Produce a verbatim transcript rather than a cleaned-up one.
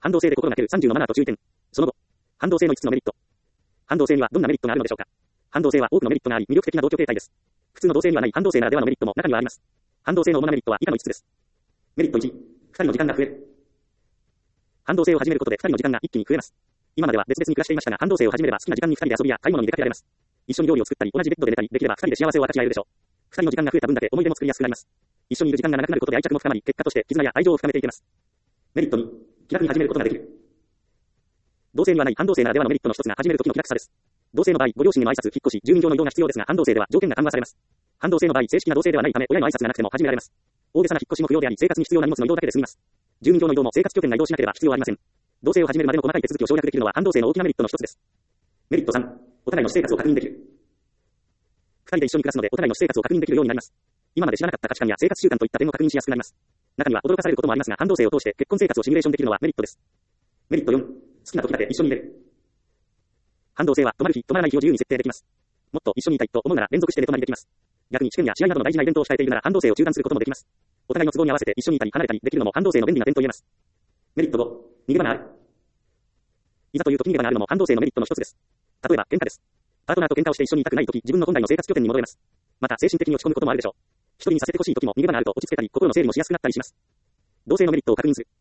反動性で心がけるさんじゅうのマナーと注意点。その後、反動性のいつつのメリット。反動性にはどんなメリットがあるのでしょうか。反動性は多くのメリットがあり、魅力的な同居形態です。普通の動性にはない反動性ならではのメリットも中にはあります。反動性の主なメリットは以下のいつつです。メリットいち、ふたりの時間が増える。反動性を始めることでふたりの時間が一気に増えます。今までは別々に暮らしていましたが、反動性を始めれば好きな時間にふたりで遊びや買い物に出かけられます。一緒に料理を作ったり、同じベッドで寝たりできればふたりで幸せを分かち合えるでしょう。ふたりの時間が増えた分だけ思い出も作りやすくなります。一緒にいる時間が長くなることで愛着も深まり、結果として絆や愛情を深めていけます。メリットに、気楽に始めることができる。同性にはない反動性ならではのメリットの一つが始める時の気楽さです。同性の場合、ご両親にも挨拶、引っ越し、住民票の移動が必要ですが、反動性では条件が緩和されます。反動性の場合、正式な同性ではないため、親の挨拶がなくても始められます。大げさな引っ越しも不要であり、生活に必要な荷物の移動だけで済みます。住民票の移動も生活拠点が移動しなければ必要ありません。同性を始めるまでの細かい手続きを省略できるのは反動性の大きなメリットの一つです。メリットさん、お互いの私生活を確認できる。二人で一緒に暮らすので、お互いの私生活を確認できるようになります。今まで知らなかった価値観や生活習慣といった点を確認しやすくなります。中には驚かされることもありますが、反動性を通して結婚生活をシミュレーションできるのはメリットです。メリットよん、好きな時だけ一緒にいれる。反動性は止まる日、止まらない日を自由に設定できます。もっと一緒にいたいと思うなら連続して寝泊まりできます。逆に試験や試合などの大事なイベントを控えているなら反動性を中断することもできます。お互いの都合に合わせて一緒にいたり離れたりできるのも反動性の便利な点と言えます。メリットご、逃げ場がある。いざという時逃げ場があるのも反動性のメリットの一つです。例えば喧嘩です。パートナーと喧嘩をして一緒にいたくない時、自分の本来の生活拠点に戻れます。また精神的に落ち込むこともあるでしょう。一人にさせてほしい時も逃げ場があると落ち着けたり、心の整理もしやすくなったりします。同性のメリットを確認する。